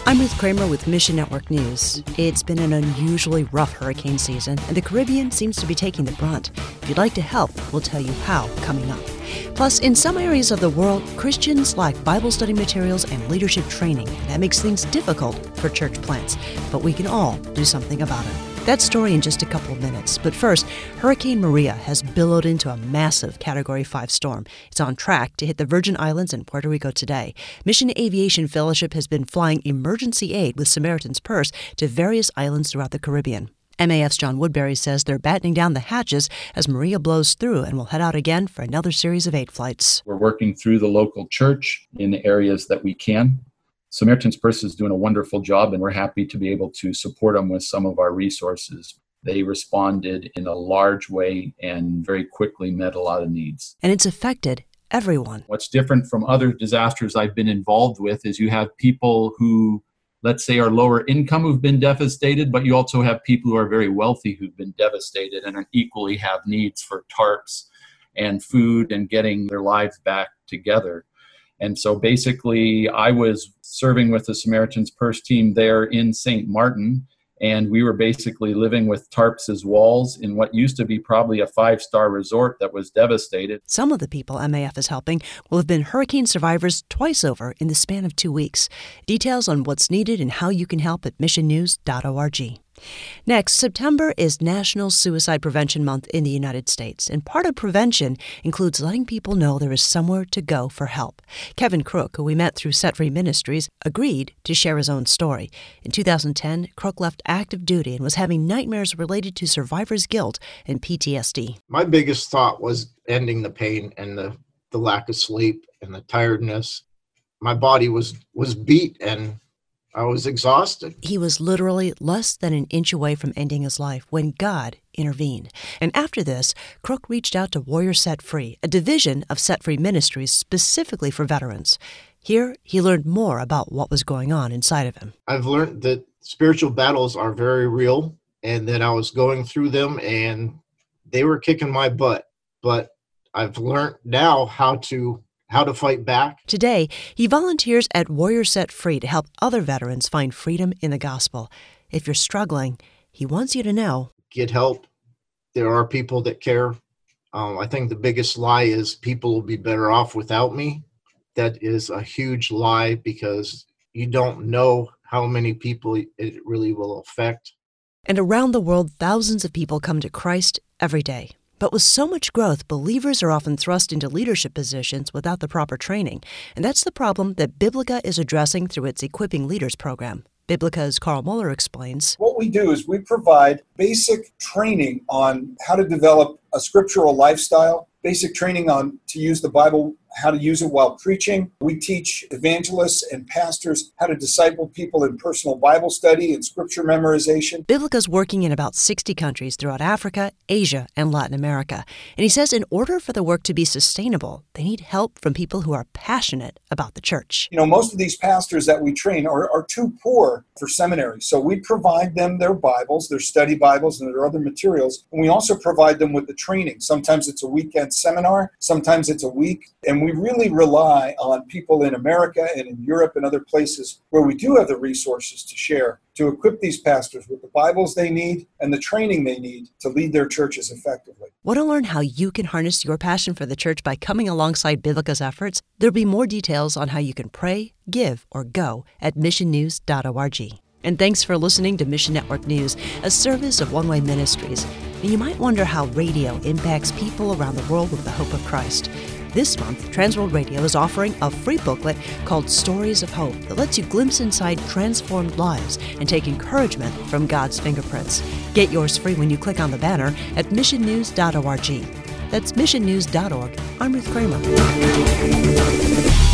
I'm Ruth Kramer with Mission Network News. It's been an unusually rough hurricane season, and the Caribbean seems to be taking the brunt. If you'd like to help, we'll tell you how coming up. Plus, in some areas of the world, Christians lack Bible study materials and leadership training. That makes things difficult for church plants, but we can all do something about it. That story in just a couple of minutes. But first, Hurricane Maria has billowed into a massive Category 5 storm. It's on track to hit the Virgin Islands and Puerto Rico today. Mission Aviation Fellowship has been flying emergency aid with Samaritan's Purse to various islands throughout the Caribbean. MAF's John Woodbury says they're battening down the hatches as Maria blows through and will head out again for another series of aid flights. We're working through the local church in the areas that we can. Samaritan's Purse is doing a wonderful job, and we're happy to be able to support them with some of our resources. They responded in a large way and very quickly met a lot of needs. And it's affected everyone. What's different from other disasters I've been involved with is you have people who, let's say, are lower income who've been devastated, but you also have people who are very wealthy who've been devastated and equally have needs for tarps and food and getting their lives back together. And so basically, I was serving with the Samaritan's Purse team there in St. Martin, and we were basically living with tarps as walls in what used to be probably a 5-star resort that was devastated. Some of the people MAF is helping will have been hurricane survivors twice over in the span of 2 weeks. Details on what's needed and how you can help at missionnews.org. Next, September is National Suicide Prevention Month in the United States, and part of prevention includes letting people know there is somewhere to go for help. Kevin Crook, who we met through Set Free Ministries, agreed to share his own story. In 2010, Crook left active duty and was having nightmares related to survivor's guilt and PTSD. My biggest thought was ending the pain and the lack of sleep and the tiredness. My body was beat and I was exhausted. He was literally less than an inch away from ending his life when God intervened. And after this, Crook reached out to Warrior Set Free, a division of Set Free Ministries specifically for veterans. Here, he learned more about what was going on inside of him. I've learned that spiritual battles are very real and that I was going through them and they were kicking my butt. But I've learned now how to fight back. Today, he volunteers at Warrior Set Free to help other veterans find freedom in the gospel. If you're struggling, he wants you to know. Get help. There are people that care. I think the biggest lie is people will be better off without me. That is a huge lie because you don't know how many people it really will affect. And around the world, thousands of people come to Christ every day. But with so much growth, believers are often thrust into leadership positions without the proper training. And that's the problem that Biblica is addressing through its Equipping Leaders program. Biblica's Carl Muller explains. What we do is we provide basic training on how to develop a scriptural lifestyle, basic training on to use the Bible, how to use it while preaching. We teach evangelists and pastors how to disciple people in personal Bible study and scripture memorization. Biblica's working in about 60 countries throughout Africa, Asia, and Latin America. And he says in order for the work to be sustainable, they need help from people who are passionate about the church. Most of these pastors that we train are too poor for seminary. So we provide them their Bibles, their study Bibles, and their other materials. And we also provide them with the training. Sometimes it's a weekend seminar, sometimes it's a week. And we really rely on people in America and in Europe and other places where we do have the resources to share, to equip these pastors with the Bibles they need and the training they need to lead their churches effectively. Want to learn how you can harness your passion for the church by coming alongside Biblica's efforts? There'll be more details on how you can pray, give, or go at missionnews.org. And thanks for listening to Mission Network News, a service of One Way Ministries. And you might wonder how radio impacts people around the world with the hope of Christ. This month, Transworld Radio is offering a free booklet called Stories of Hope that lets you glimpse inside transformed lives and take encouragement from God's fingerprints. Get yours free when you click on the banner at missionnews.org. That's missionnews.org. I'm Ruth Kramer.